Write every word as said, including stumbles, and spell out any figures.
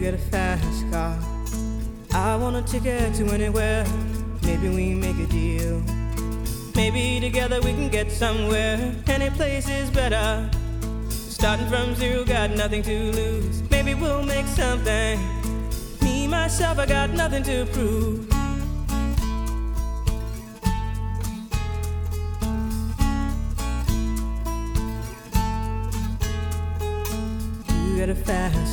get a fast car. I want a ticket to anywhere. Maybe we make a deal. Maybe together we can get somewhere. Any place is better. Starting from zero, got nothing to lose. Maybe we'll make something. Me, myself, I got nothing to prove. You get a fast